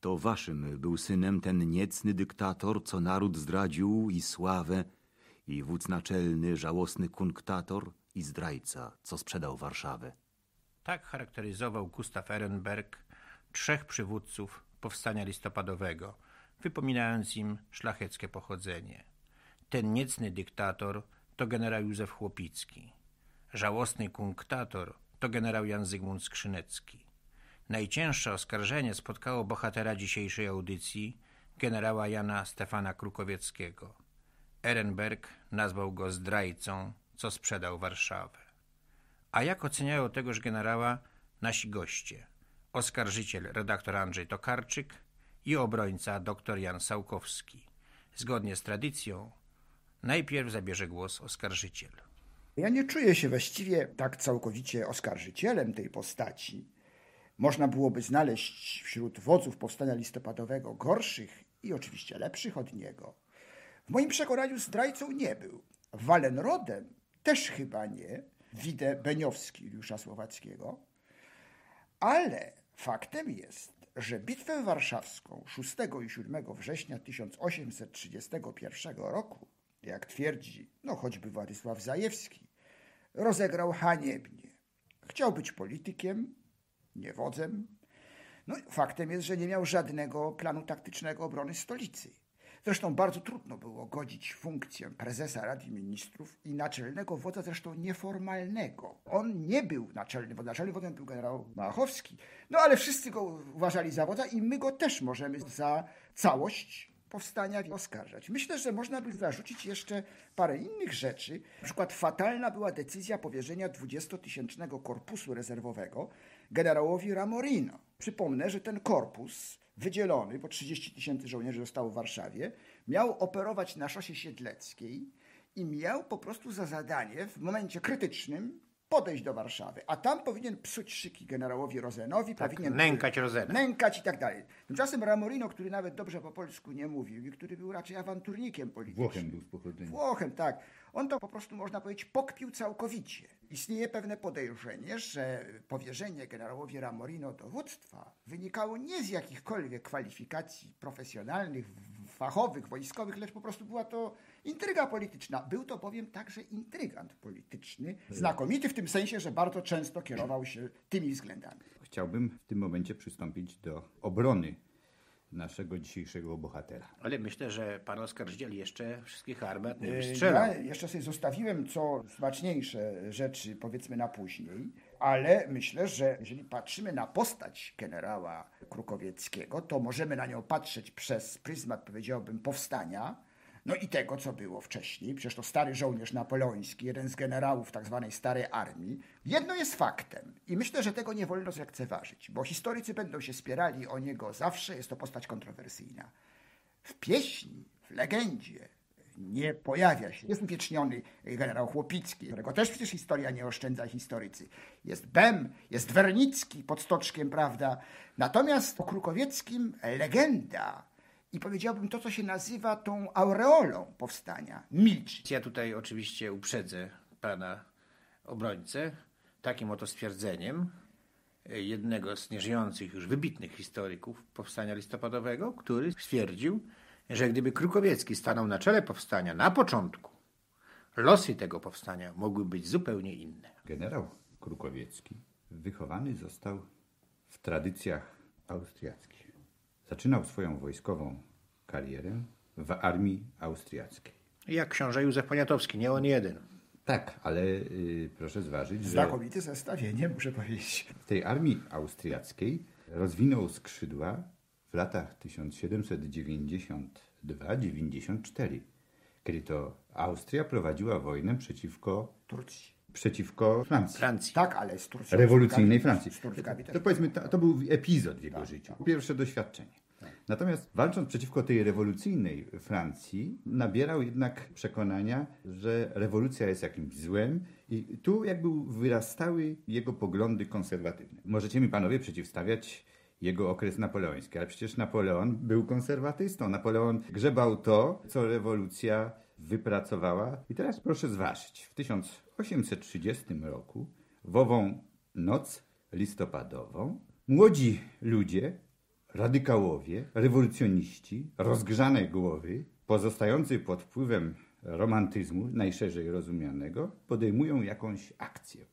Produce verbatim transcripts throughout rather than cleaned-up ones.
To waszym był synem ten niecny dyktator, co naród zdradził i sławę, i wódz naczelny, żałosny kunktator i zdrajca, co sprzedał Warszawę. Tak charakteryzował Gustav Ehrenberg trzech przywódców powstania listopadowego, wypominając im szlacheckie pochodzenie. Ten niecny dyktator to generał Józef Chłopicki. Żałosny kunktator to generał Jan Zygmunt Skrzynecki. Najcięższe oskarżenie spotkało bohatera dzisiejszej audycji, generała Jana Stefana Krukowieckiego. Ehrenberg nazwał go zdrajcą, co sprzedał Warszawę. A jak oceniają tegoż generała nasi goście? Oskarżyciel redaktor Andrzej Tokarczyk i obrońca dr Jan Sałkowski. Zgodnie z tradycją najpierw zabierze głos oskarżyciel. Ja nie czuję się właściwie tak całkowicie oskarżycielem tej postaci. Można byłoby znaleźć wśród wodzów powstania listopadowego gorszych i oczywiście lepszych od niego. W moim przekonaniu zdrajcą nie był. Wallenrodem też chyba nie. Widzę Beniowski Juliusza Słowackiego. Ale faktem jest, że bitwę warszawską szóstego i siódmego września tysiąc osiemset trzydziestego pierwszego roku, jak twierdzi no choćby Władysław Zajewski, rozegrał haniebnie. Chciał być politykiem, nie wodzem. No, faktem jest, że nie miał żadnego planu taktycznego obrony stolicy. Zresztą bardzo trudno było godzić funkcję prezesa Rady Ministrów i naczelnego wodza, zresztą nieformalnego. On nie był naczelnym wodzem, naczelnym wodzem był generał Małachowski, no ale wszyscy go uważali za wodza i my go też możemy za całość powstania oskarżać. Myślę, że można by zarzucić jeszcze parę innych rzeczy. Na przykład fatalna była decyzja powierzenia dwudziestotysięcznego korpusu rezerwowego generałowi Ramorino. Przypomnę, że ten korpus wydzielony, bo trzydzieści tysięcy żołnierzy zostało w Warszawie, miał operować na szosie Siedleckiej i miał po prostu za zadanie w momencie krytycznym podejść do Warszawy, a tam powinien psuć szyki generałowi Rozenowi, tak, powinien nękać Rozena. Nękać i tak dalej. Tymczasem Ramorino, który nawet dobrze po polsku nie mówił i który był raczej awanturnikiem politycznym. Włochem był z pochodzenia. Włochem, tak. On to po prostu, można powiedzieć, pokpił całkowicie. Istnieje pewne podejrzenie, że powierzenie generałowi Ramorino dowództwa wynikało nie z jakichkolwiek kwalifikacji profesjonalnych, fachowych, wojskowych, lecz po prostu była to intryga polityczna. Był to bowiem także intrygant polityczny, znakomity w tym sensie, że bardzo często kierował się tymi względami. Chciałbym w tym momencie przystąpić do obrony naszego dzisiejszego bohatera. Ale myślę, że pan oskarżyciel jeszcze wszystkich armat nie wystrzelał. Ja jeszcze sobie zostawiłem co smaczniejsze rzeczy, powiedzmy, na później, ale myślę, że jeżeli patrzymy na postać generała Krukowieckiego, to możemy na nią patrzeć przez pryzmat, powiedziałbym, powstania, no i tego, co było wcześniej. Przecież to stary żołnierz napoleoński, jeden z generałów tak zwanej starej armii. Jedno jest faktem i myślę, że tego nie wolno zlekceważyć, bo historycy będą się spierali o niego zawsze, jest to postać kontrowersyjna. W pieśni, w legendzie nie pojawia się. Jest uwieczniony generał Chłopicki, którego też przecież historia nie oszczędza, historycy. Jest Bem, jest Wernicki pod Stoczkiem, prawda? Natomiast o Krukowieckim legenda i powiedziałbym to, co się nazywa tą aureolą powstania, milczy. Ja tutaj oczywiście uprzedzę pana obrońcę takim oto stwierdzeniem jednego z nieżyjących już wybitnych historyków powstania listopadowego, który stwierdził, że gdyby Krukowiecki stanął na czele powstania na początku, losy tego powstania mogły być zupełnie inne. Generał Krukowiecki wychowany został w tradycjach austriackich. Zaczynał swoją wojskową karierę w armii austriackiej. Jak książę Józef Poniatowski, nie on jeden. Tak, ale y, proszę zważyć, że znakomite zestawienie, muszę powiedzieć. w tej armii austriackiej rozwinął skrzydła w latach tysiąc siedemset dziewięćdziesiąt dwa dziewięćdziesiąt cztery, kiedy to Austria prowadziła wojnę przeciwko Turcji. Przeciwko Francji. Francji. Tak, ale z Turcją. Rewolucyjnej z Francji. Z Turkami też. To powiedzmy, to, to był epizod w jego Tak, życiu. tak. Pierwsze doświadczenie. Tak. Natomiast walcząc przeciwko tej rewolucyjnej Francji, nabierał jednak przekonania, że rewolucja jest jakimś złem i tu jakby wyrastały jego poglądy konserwatywne. Możecie mi panowie przeciwstawiać jego okres napoleoński, ale przecież Napoleon był konserwatystą. Napoleon grzebał to, co rewolucja wypracowała. I teraz proszę zważyć, w tysiąc osiemset trzydziestym roku, w ową noc listopadową, młodzi ludzie radykałowie, rewolucjoniści, rozgrzane głowy, pozostający pod wpływem romantyzmu, najszerzej rozumianego, podejmują jakąś akcję.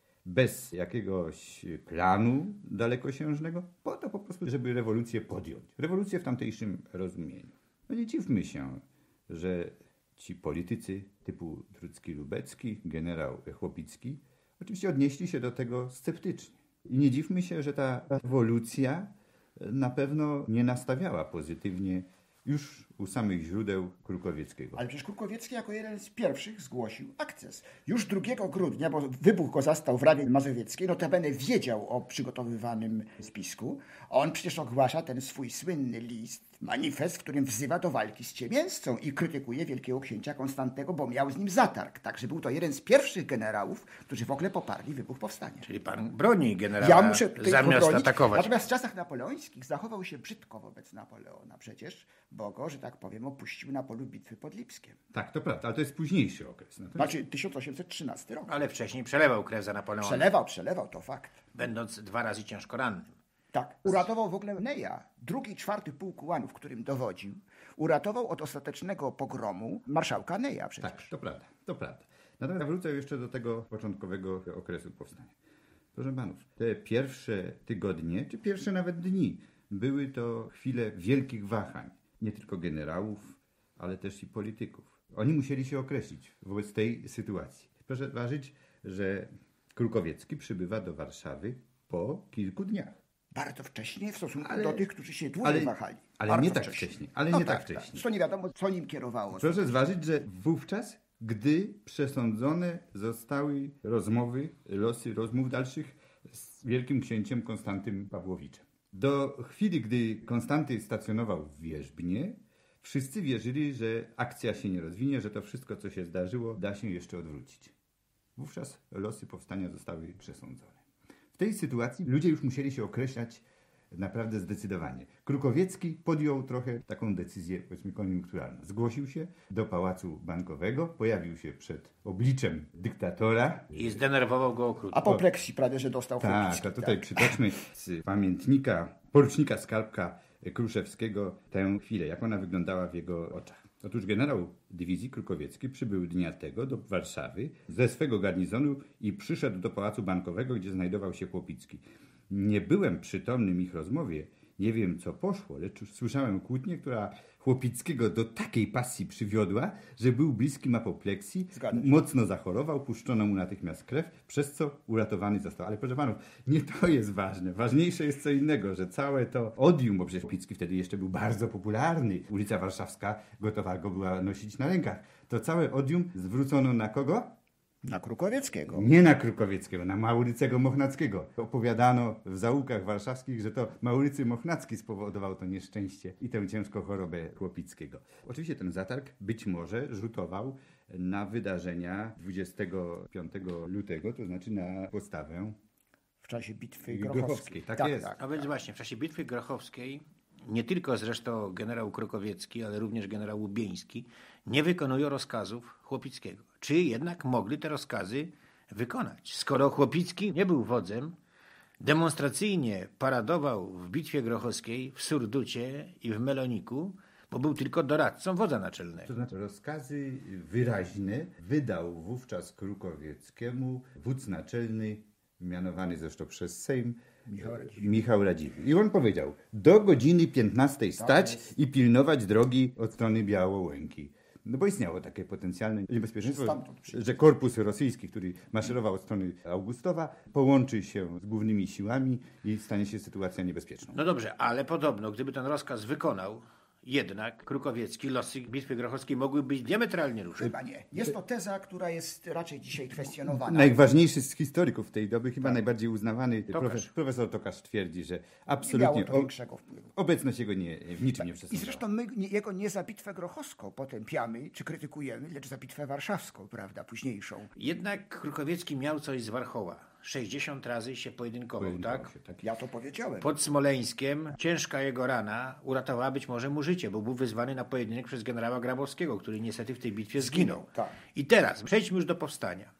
Bez jakiegoś planu dalekosiężnego, po to po prostu, żeby rewolucję podjąć. Rewolucję w tamtejszym rozumieniu. No nie dziwmy się, że ci politycy typu Trudski-Lubecki, generał Chłopicki, oczywiście odnieśli się do tego sceptycznie. I nie dziwmy się, że ta rewolucja na pewno nie nastawiała pozytywnie już u samych źródeł Krukowieckiego. Ale przecież Krukowiecki jako jeden z pierwszych zgłosił akces. Już drugiego grudnia, bo wybuch go zastał w Rawie Mazowieckiej, notabene wiedział o przygotowywanym spisku. On przecież ogłasza ten swój słynny list, manifest, w którym wzywa do walki z ciemięzcą i krytykuje wielkiego księcia Konstantego, bo miał z nim zatarg. Także był to jeden z pierwszych generałów, którzy w ogóle poparli wybuch powstania. Czyli pan broni generała Ja muszę tutaj zamiast pobronić. atakować. Natomiast w czasach napoleońskich zachował się brzydko wobec Napoleona przecież, bo go, że tak powiem, opuścił na polu bitwy pod Lipskiem. Tak, to prawda, ale to jest późniejszy okres. Natomiast... Znaczy tysiąc osiemset trzynasty rok. Ale wcześniej przelewał krew za Napoleona, Przelewał, przelewał, to fakt. będąc dwa razy ciężko rannym. Tak, uratował w ogóle Neja, drugi, czwarty pułk ułanów, którym dowodził. Uratował od ostatecznego pogromu marszałka Neja przecież. Tak, to prawda, to prawda. Natomiast wrócę jeszcze do tego początkowego okresu powstania. Proszę panów, te pierwsze tygodnie, czy pierwsze nawet dni, były to chwile wielkich wahań. Nie tylko generałów, ale też i polityków. Oni musieli się określić wobec tej sytuacji. Proszę zważyć, że Krukowiecki przybywa do Warszawy po kilku dniach. Bardzo wcześnie w stosunku Ale- do tych, którzy się dłużej ale- wahali. ale Bardzo nie tak wcześnie, ale nie tak wcześnie. To nie wiadomo, co nim kierowało. Proszę zważyć, że wówczas, gdy przesądzone zostały rozmowy, losy rozmów dalszych z wielkim księciem Konstantym Pawłowiczem. Do chwili, gdy Konstanty stacjonował w Wierzbnie, wszyscy wierzyli, że akcja się nie rozwinie, że to wszystko, co się zdarzyło, da się jeszcze odwrócić. Wówczas losy powstania zostały przesądzone. W tej sytuacji ludzie już musieli się określać naprawdę zdecydowanie. Krukowiecki podjął trochę taką decyzję, powiedzmy, koniunkturalną. Zgłosił się do Pałacu Bankowego, pojawił się przed obliczem dyktatora. I zdenerwował go okrutnie. Apopleksji prawie, że dostał Tak, Chłopicki, a tutaj tak. przytoczmy z pamiętnika porucznika Skarbka Kruszewskiego tę chwilę, jak ona wyglądała w jego oczach. Otóż generał dywizji Krukowiecki przybył dnia tego do Warszawy ze swego garnizonu i przyszedł do Pałacu Bankowego, gdzie znajdował się Chłopicki. Nie byłem przytomnym ich rozmowie, nie wiem co poszło, lecz już słyszałem kłótnię, która Chłopickiego do takiej pasji przywiodła, że był bliskim apopleksji, Zgadza się. mocno zachorował, puszczono mu natychmiast krew, przez co uratowany został. Ale proszę panów, nie to jest ważne. Ważniejsze jest co innego, że całe to odium, bo przecież Chłopicki wtedy jeszcze był bardzo popularny. Ulica Warszawska gotowa go była nosić na rękach. To całe odium zwrócono na kogo? Na Krukowieckiego. Nie na Krukowieckiego, na Maurycego Mochnackiego. Opowiadano w zaułkach warszawskich, że to Maurycy Mochnacki spowodował to nieszczęście i tę ciężką chorobę Chłopickiego. Oczywiście ten zatarg być może rzutował na wydarzenia dwudziestego piątego lutego, to znaczy na postawę W czasie bitwy Grochowskiej. Grochowskiej. Tak jest. A więc właśnie, w czasie bitwy grochowskiej nie tylko zresztą generał Krukowiecki, ale również generał Łubieński nie wykonują rozkazów Chłopickiego. Czy jednak mogli te rozkazy wykonać? Skoro Chłopicki nie był wodzem, demonstracyjnie paradował w bitwie grochowskiej, w Surducie i w Meloniku, bo był tylko doradcą wodza naczelnego. To znaczy rozkazy wyraźne wydał wówczas Krukowieckiemu wódz naczelny, mianowany zresztą przez Sejm, Michał Radziwiłł. Michał Radziwiłł. I on powiedział, do godziny piętnastej stać i pilnować drogi od strony Białołęki. No bo istniało takie potencjalne niebezpieczeństwo, Stamtąd przyjdzie. że korpus rosyjski, który maszerował od strony Augustowa, połączy się z głównymi siłami i stanie się sytuacja niebezpieczną. No dobrze, ale podobno, gdyby ten rozkaz wykonał, jednak Krukowiecki, losy bitwy grochowskiej mogły być diametralnie różne. Chyba nie. Jest to teza, która jest raczej dzisiaj kwestionowana. Najważniejszy z historyków tej doby, chyba najbardziej uznawany, Tokarz. profesor, profesor Tokarz twierdzi, że Nie miało absolutnie to o, większego wpływu. obecność jego nie, w niczym nie I przesądzała. zresztą my nie- jego nie za bitwę grochowską potępiamy czy krytykujemy, lecz za bitwę warszawską, prawda, późniejszą. Jednak Krukowiecki miał coś z Warchoła. sześćdziesiąt razy się pojedynkował, Pojedynkował tak? się, tak. Ja to powiedziałem. Pod Smoleńskiem ciężka jego rana uratowała być może mu życie, bo był wyzwany na pojedynek przez generała Grabowskiego, który niestety w tej bitwie zginął. tak. I teraz przejdźmy już do powstania.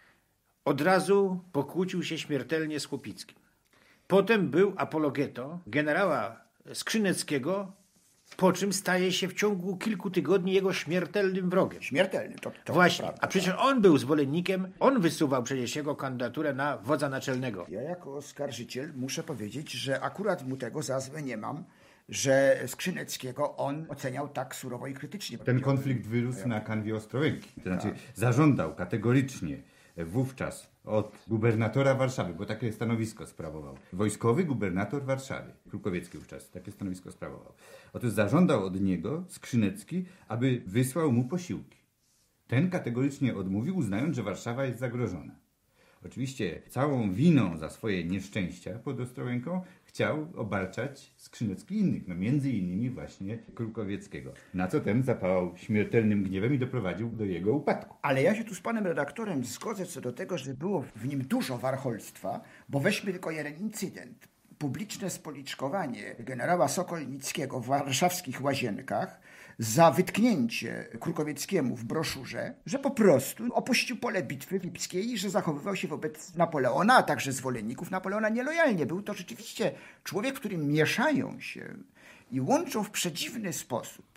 Od razu pokłócił się śmiertelnie z Chłopickim. Potem był apologetą generała Skrzyneckiego, po czym staje się w ciągu kilku tygodni jego śmiertelnym wrogiem. Śmiertelny, to, to Właśnie, prawda, a przecież on był zwolennikiem, on wysuwał przecież jego kandydaturę na wodza naczelnego. Ja jako oskarżyciel muszę powiedzieć, że akurat mu tego za złe nie mam, że Skrzyneckiego on oceniał tak surowo i krytycznie. Ten konflikt wyrósł na kanwie Ostrołęki. To znaczy zażądał kategorycznie wówczas od gubernatora Warszawy, bo takie stanowisko sprawował. Wojskowy gubernator Warszawy, Krukowiecki wówczas, takie stanowisko sprawował. Otóż zażądał od niego Skrzynecki, aby wysłał mu posiłki. Ten kategorycznie odmówił, uznając, że Warszawa jest zagrożona. Oczywiście całą winą za swoje nieszczęścia pod Ostrołęką chciał obarczać Skrzynecki innych, no między innymi właśnie Krukowieckiego. Na co ten zapałał śmiertelnym gniewem i doprowadził do jego upadku. Ale ja się tu z panem redaktorem zgodzę co do tego, że było w nim dużo warcholstwa, bo weźmy tylko jeden incydent. Publiczne spoliczkowanie generała Sokolnickiego w warszawskich Łazienkach za wytknięcie Krukowieckiemu w broszurze, że po prostu opuścił pole bitwy lipskiej i że zachowywał się wobec Napoleona, a także zwolenników Napoleona nielojalnie. Był to rzeczywiście człowiek, w którym mieszają się i łączą w przedziwny sposób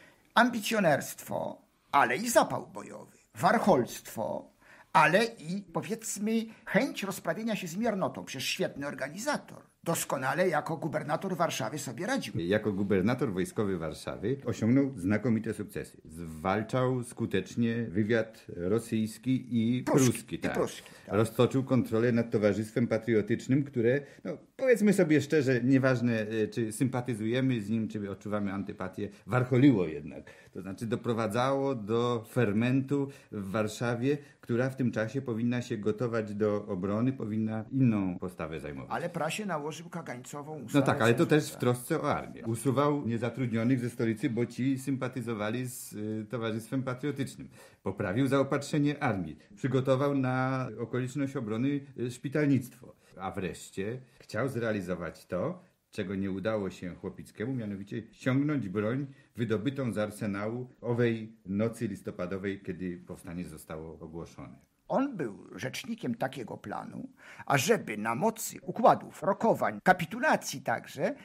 ambicjonerstwo, ale i zapał bojowy, warcholstwo, ale i powiedzmy chęć rozprawienia się z miernotą. Przecież świetny organizator. Doskonale jako gubernator Warszawy sobie radził. Jako gubernator wojskowy Warszawy osiągnął znakomite sukcesy. Zwalczał skutecznie wywiad rosyjski i Pruski, pruski. i Tak. pruski, tak. Roztoczył kontrolę nad Towarzystwem Patriotycznym, które, no, powiedzmy sobie szczerze, nieważne czy sympatyzujemy z nim, czy odczuwamy antypatię, warcholiło jednak. To znaczy doprowadzało do fermentu w Warszawie, która w tym czasie powinna się gotować do obrony, powinna inną postawę zajmować. Ale prasie nałożył kagańcową ustawę. No tak, ale to też w cenzurę. trosce o armię. Usuwał niezatrudnionych ze stolicy, bo ci sympatyzowali z y, Towarzystwem Patriotycznym. Poprawił zaopatrzenie armii. Przygotował na okoliczność obrony y, szpitalnictwo. A wreszcie chciał zrealizować to, czego nie udało się Chłopickiemu, mianowicie ściągnąć broń wydobytą z arsenału owej nocy listopadowej, kiedy powstanie zostało ogłoszone. On był rzecznikiem takiego planu, ażeby na mocy układów, rokowań, kapitulacji także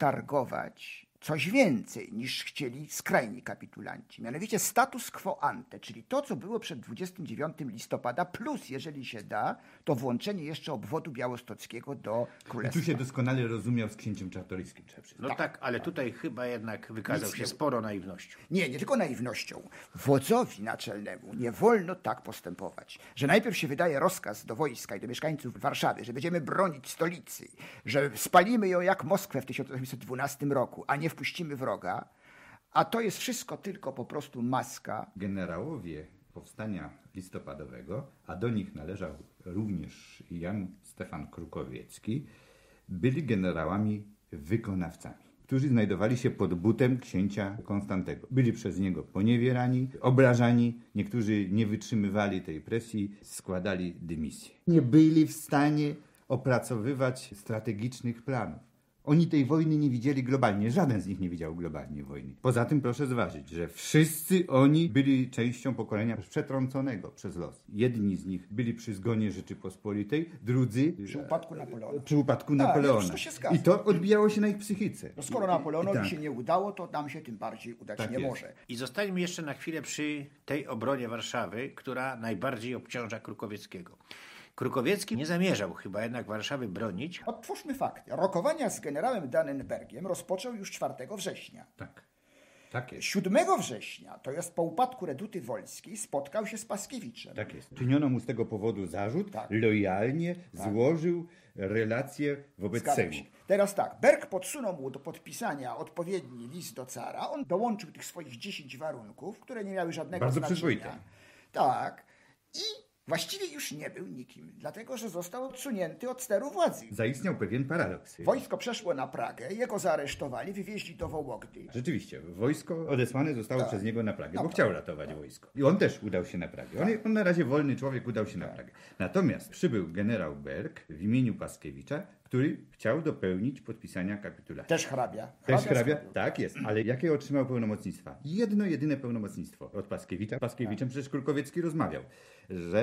utargować coś więcej niż chcieli skrajni kapitulanci. Mianowicie status quo ante, czyli to, co było przed dwudziestego dziewiątego listopada, plus, jeżeli się da, to włączenie jeszcze obwodu białostockiego do I królestwa. tu się doskonale rozumiał z księciem Czartoryskim. Trzeba przyznać. No tak, tak, ale tutaj chyba jednak wykazał Nic się nie- sporo naiwnością. Nie, nie tylko naiwnością. Wodzowi naczelnemu nie wolno tak postępować, że najpierw się wydaje rozkaz do wojska i do mieszkańców Warszawy, że będziemy bronić stolicy, że spalimy ją jak Moskwę w tysiąc osiemset dwunastym roku, a nie wpuścimy wroga, a to jest wszystko tylko po prostu maska. Generałowie powstania listopadowego, a do nich należał również Jan Stefan Krukowiecki, byli generałami wykonawcami, którzy znajdowali się pod butem księcia Konstantego. Byli przez niego poniewierani, obrażani, niektórzy nie wytrzymywali tej presji, składali dymisję. Nie byli w stanie opracowywać strategicznych planów. Oni tej wojny nie widzieli globalnie, żaden z nich nie widział globalnie wojny. Poza tym proszę zważyć, że wszyscy oni byli częścią pokolenia przetrąconego przez los. Jedni z nich byli przy zgonie Rzeczypospolitej, drudzy Przy upadku Napoleona. przy upadku Tak, Napoleona. wszystko się zgadza. I to odbijało się na ich psychice. No skoro Napoleonowi Tak. się nie udało, to nam się tym bardziej udać Tak nie jest. może. I zostańmy jeszcze na chwilę przy tej obronie Warszawy, która najbardziej obciąża Krukowieckiego. Krukowiecki nie zamierzał chyba jednak Warszawy bronić. Otwórzmy fakty. Rokowania z generałem Dannenbergiem rozpoczął już czwartego września. Tak. Tak jest. siódmego września, to jest po upadku Reduty Wolskiej, spotkał się z Paskiewiczem. Tak jest. Czyniono mu z tego powodu zarzut, Tak. lojalnie złożył relacje wobec Zgadzam Sejmu. się. Teraz tak, Berg podsunął mu do podpisania odpowiedni list do cara. On dołączył tych swoich dziesięć warunków, które nie miały żadnego Bardzo znaczenia. przyzwoite. Tak. I właściwie już nie był nikim, dlatego że został odsunięty od steru władzy. Zaistniał pewien paradoks. Wojsko przeszło na Pragę, jego zaaresztowali, wywieźli do Wołogdy. Rzeczywiście, wojsko odesłane zostało Tak. przez niego na Pragę, Na bo Pragę, chciał ratować wojsko. I on też udał się na Pragę. On, on na razie wolny człowiek udał się na Pragę. Natomiast przybył generał Berg w imieniu Paskiewicza, który chciał dopełnić podpisania kapitulacji. Też hrabia. Też hrabia? zrobił. Tak jest. Ale jakie otrzymał pełnomocnictwa? Jedno, jedyne pełnomocnictwo od Paskiewicza. Paskiewiczem przecież Krukowiecki rozmawiał, że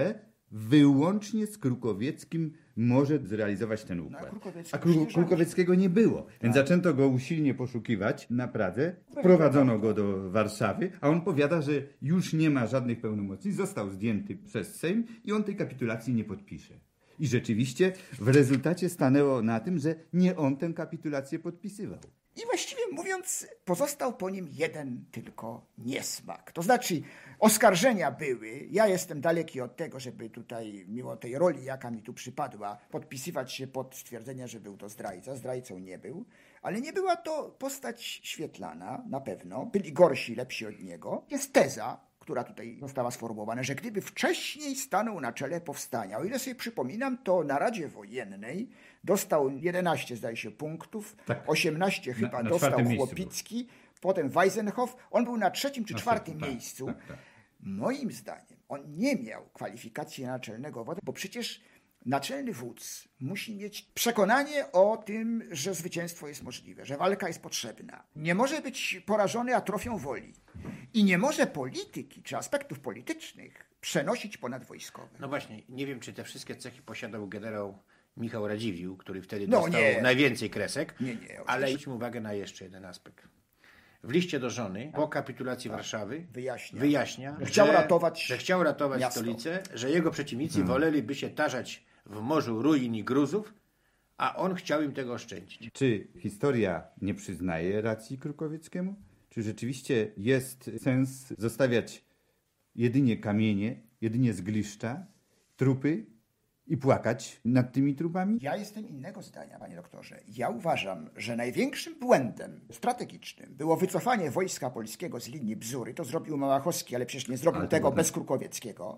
wyłącznie z Krukowieckim może zrealizować ten układ. No, a Krukowiecki a Kru- nie Krukowieckiego nie było. Więc zaczęto go usilnie poszukiwać na Pradze, wprowadzono go do Warszawy, a on powiada, że już nie ma żadnych pełnomocni, został zdjęty przez Sejm i on tej kapitulacji nie podpisze. I rzeczywiście w rezultacie stanęło na tym, że nie on tę kapitulację podpisywał. I właściwie mówiąc, pozostał po nim jeden tylko niesmak. To znaczy, oskarżenia były. Ja jestem daleki od tego, żeby tutaj, mimo tej roli, jaka mi tu przypadła, podpisywać się pod stwierdzenie, że był to zdrajca. Zdrajcą nie był. Ale nie była to postać świetlana, na pewno. Byli gorsi, lepsi od niego. Jest teza, która tutaj została sformułowana, że gdyby wcześniej stanął na czele powstania, o ile sobie przypominam, to na Radzie Wojennej dostał jedenaście, zdaje się, punktów, tak. osiemnaście na, chyba na dostał miejscu Chłopicki, był. Potem Weisenhoff, on był na trzecim czy na czwartym trzecim, miejscu. Tak, tak. Moim zdaniem on nie miał kwalifikacji naczelnego wodza, bo przecież naczelny wódz musi mieć przekonanie o tym, że zwycięstwo jest możliwe, że walka jest potrzebna. Nie może być porażony atrofią woli. I nie może polityki czy aspektów politycznych przenosić ponad wojskowe. No właśnie, nie wiem, czy te wszystkie cechy posiadał generał Michał Radziwiłł, który wtedy No dostał nie. najwięcej kresek, Nie, nie, ale oczywiście. zwróćmy uwagę na jeszcze jeden aspekt. W liście do żony po kapitulacji Warszawy Wyjaśnia. wyjaśnia, Że chciał ratować że chciał ratować miasto. stolicę, że jego przeciwnicy woleliby się tarzać w morzu ruin i gruzów, a on chciał im tego oszczędzić. Czy historia nie przyznaje racji Krukowieckiemu? Czy rzeczywiście jest sens zostawiać jedynie kamienie, jedynie zgliszcza, trupy i płakać nad tymi trupami? Ja jestem innego zdania, panie doktorze. Ja uważam, że największym błędem strategicznym było wycofanie wojska polskiego z linii Bzury. To zrobił Małachowski, ale przecież nie zrobił Ale to tego było- bez Krukowieckiego.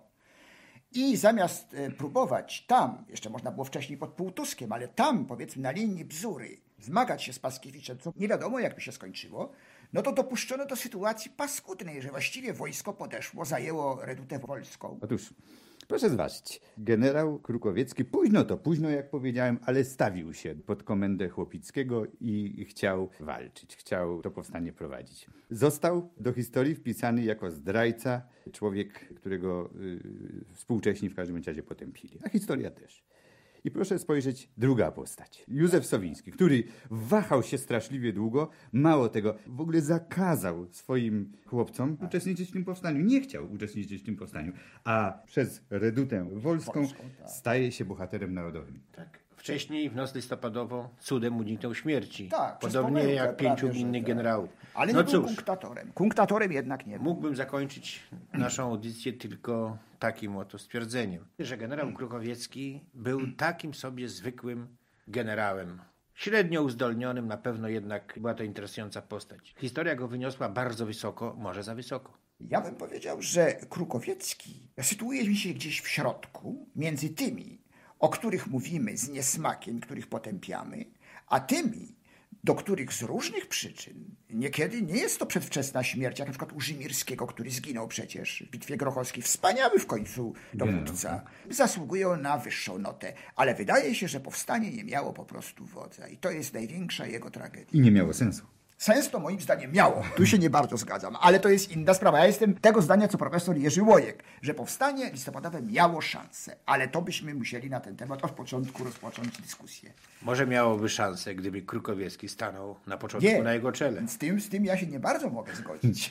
I zamiast e, próbować tam, jeszcze można było wcześniej pod Półtuskiem, ale tam, powiedzmy, na linii Bzury, zmagać się z Paskiewiczem, co nie wiadomo, jak by się skończyło, no to dopuszczono do sytuacji paskudnej, że właściwie wojsko podeszło, zajęło Redutę Wolską. Otóż, proszę zważyć, generał Krukowiecki, późno to, późno jak powiedziałem, ale stawił się pod komendę Chłopickiego i chciał walczyć, chciał to powstanie prowadzić. Został do historii wpisany jako zdrajca, człowiek, którego y, współcześni w każdym razie potępili, a historia też. I proszę spojrzeć, druga postać. Józef Sowiński, który wahał się straszliwie długo, mało tego, w ogóle zakazał swoim chłopcom uczestniczyć w tym powstaniu. Nie chciał uczestniczyć w tym powstaniu, a przez Redutę Wolską Wolską, tak. staje się bohaterem narodowym. Tak. Wcześniej w noc listopadową cudem uniknął śmierci. Tak, przez Podobnie pomyłkę, jak pięciu prawie, że innych tak. generałów. Ale no nie był cóż, kunktatorem. Kunktatorem jednak nie był. mógłbym zakończyć naszą audycję tylko takim oto stwierdzeniem, że generał Krukowiecki był takim sobie zwykłym generałem. Średnio uzdolnionym, na pewno jednak była to interesująca postać. Historia go wyniosła bardzo wysoko, może za wysoko. Ja bym powiedział, że Krukowiecki sytuuje się gdzieś w środku między tymi, o których mówimy z niesmakiem, których potępiamy, a tymi, do których z różnych przyczyn, niekiedy nie jest to przedwczesna śmierć, jak na przykład u Rzymirskiego, który zginął przecież w Bitwie Grochowskiej, wspaniały w końcu dowódca, zasługują na wyższą notę. Ale wydaje się, że powstanie nie miało po prostu wodza i to jest największa jego tragedia. I nie miało sensu. Sens to moim zdaniem miało. Tu się nie bardzo zgadzam, ale to jest inna sprawa. Ja jestem tego zdania, co profesor Jerzy Łojek, że powstanie listopadowe miało szansę, ale to byśmy musieli na ten temat od początku rozpocząć dyskusję. Może miałoby szansę, gdyby Krukowiecki stanął na początku Nie, na jego czele. z tym, z tym ja się nie bardzo mogę zgodzić.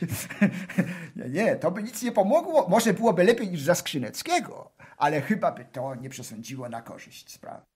nie, nie, to by nic nie pomogło. Może byłoby lepiej niż za Skrzyneckiego, ale chyba by to nie przesądziło na korzyść sprawy.